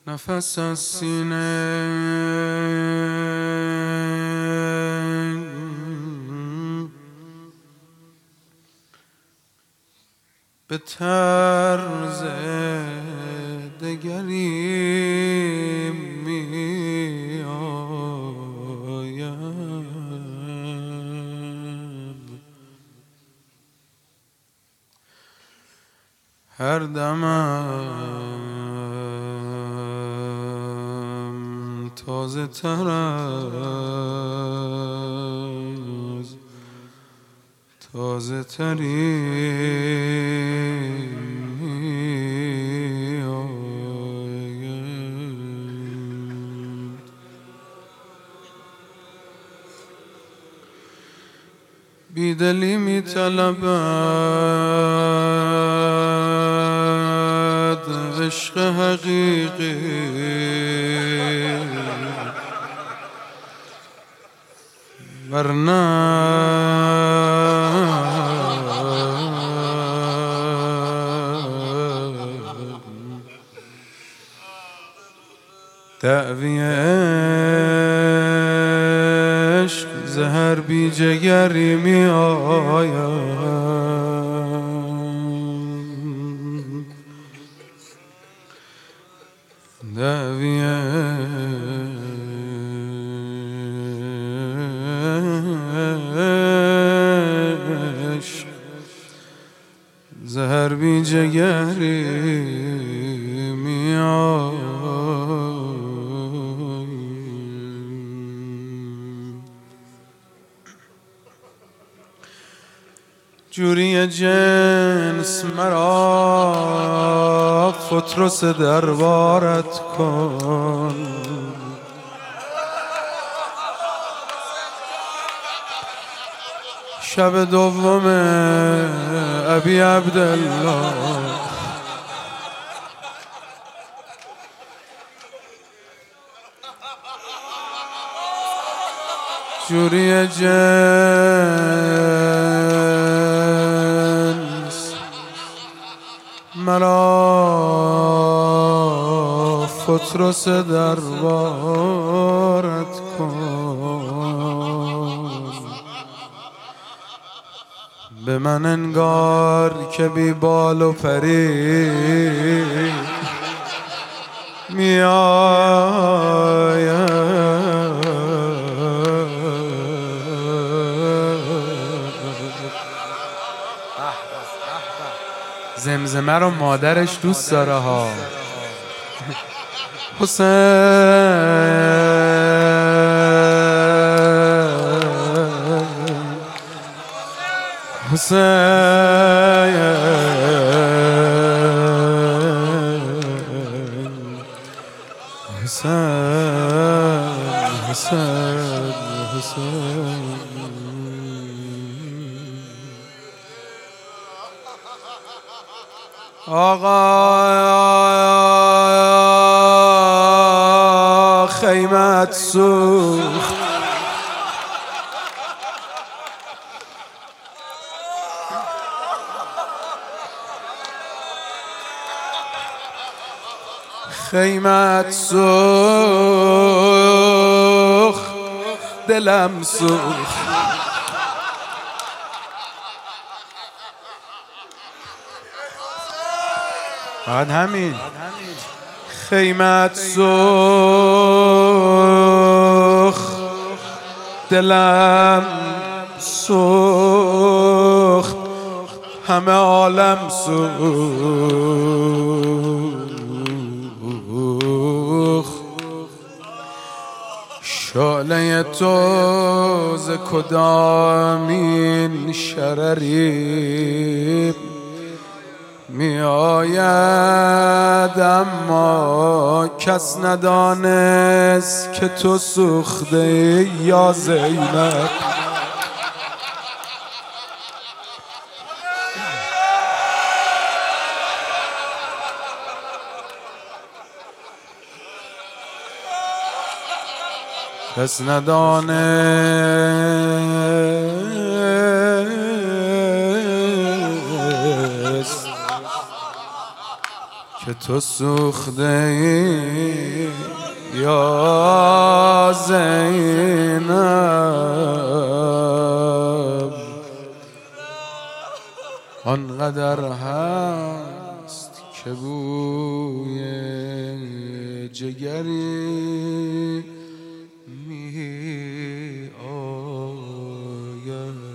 نفس از سینه به طرز دگری می آید، هر دمم تازه تر از تازه ترین می آید. بیدلی می طلبد عشق حقیقی، ورنه دعوی عشق زهر بی جگری می آید. دعوی عشق زهر بی جگری می آید. جوری جنس مرا فترس دربارت کن، شب دوم ابی عبدالله جوری جنس مرا فترس دربارت کن، به من انگار که بی بال و پری می آید. زمزمه رو مادرش دوست داره ها. حسین حسین حسین حسین حسین. آقا خیمت سوخت، خیمت سوخت، دلم سوخت. بعد همین خیمت سوخت، دلم سوخت، همه عالم سوخت. شعله تو ز کدامین شرری می آید، اما کس ندانست که تو سوخته یا زینب. کس ندانست که تو سوخته ای یا زینب، آنقدر هست که بوی جگری می آید.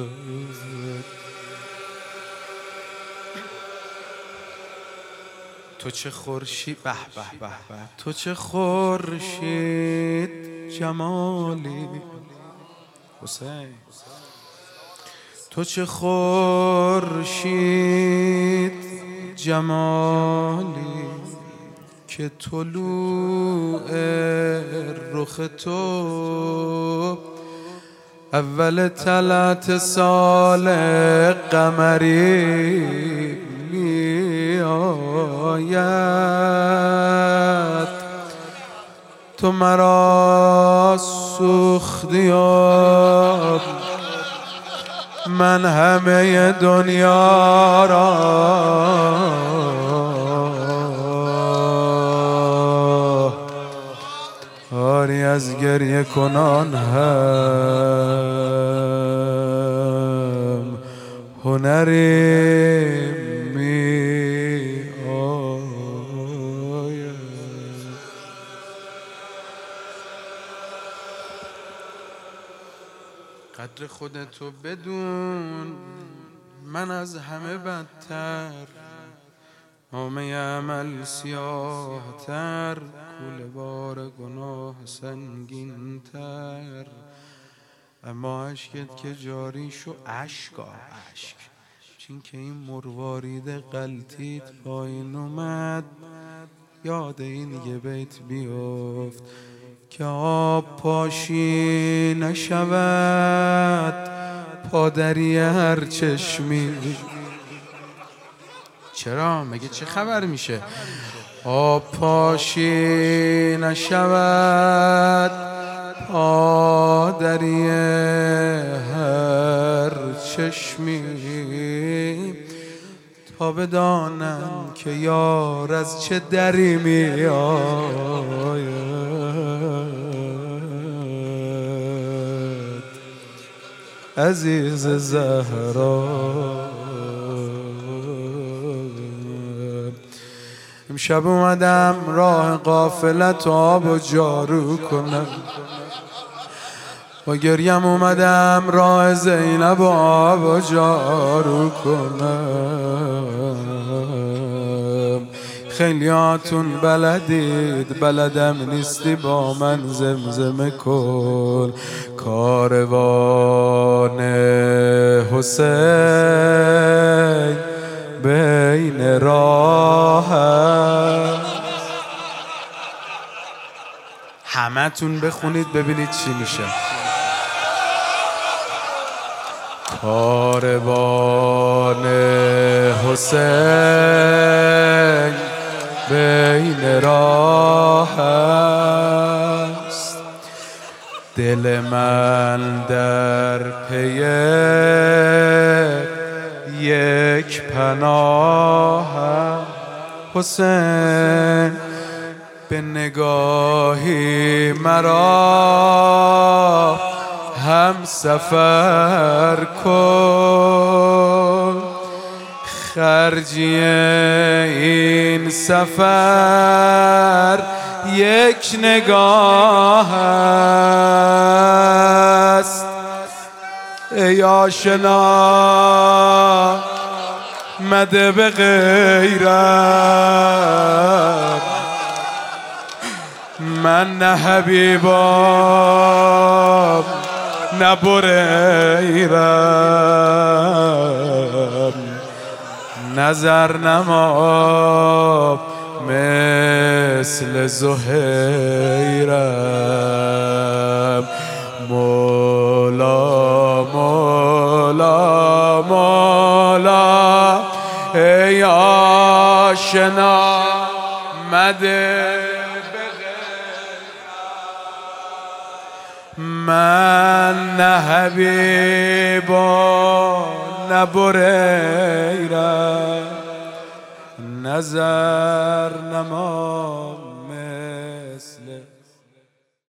تو چه خورشید، به به به به، تو چه خورشید جمالی حسین، تو چه خورشید جمالی که طلوع رخ تو اول طلعت سال قمری می آید. تو مرا سوختی و من همه دنیا را آری از گریه کنان هم هنری می آید. قدر خودتو بدون، من از همه بدتر، نامه عمل سیاه تر، کوله بار گناه سنگین تر، اما عشقت که جاری شو، عشق چین که این مروارید غلطیت پایین اومد، یاد این یه بیت بیفت که آب پاشی نشود پادری هر چشمی. چرا؟ مگه چه خبر میشه؟ آب پاشی نشود پادری هر چشمی، تا بدانم که یار از چه دری می آید. عزیز زهرا، امشب اومدم راه قافلت آب و جارو کنم، با گریم اومدم راه زینب آب و جارو کنم. خیلیاتون بلدید، بلدم نیستی با من زمزمه کن. کاروان حسین بین راه، همه تون بخونید ببینید چی میشه. کاروان حسین بین راه است، دل من در پی یک پناه. حسین به نگاهی مرا هم سفر کن، خرجی این سفر یک نگاه است. ای آشنا مده به غیرت، من نه حبیبم نه بریرم، نظر نما مثل زهیرم. مولا مولا مولا ای آشنا مده من نه حبیبا نه بریرم، نظر نما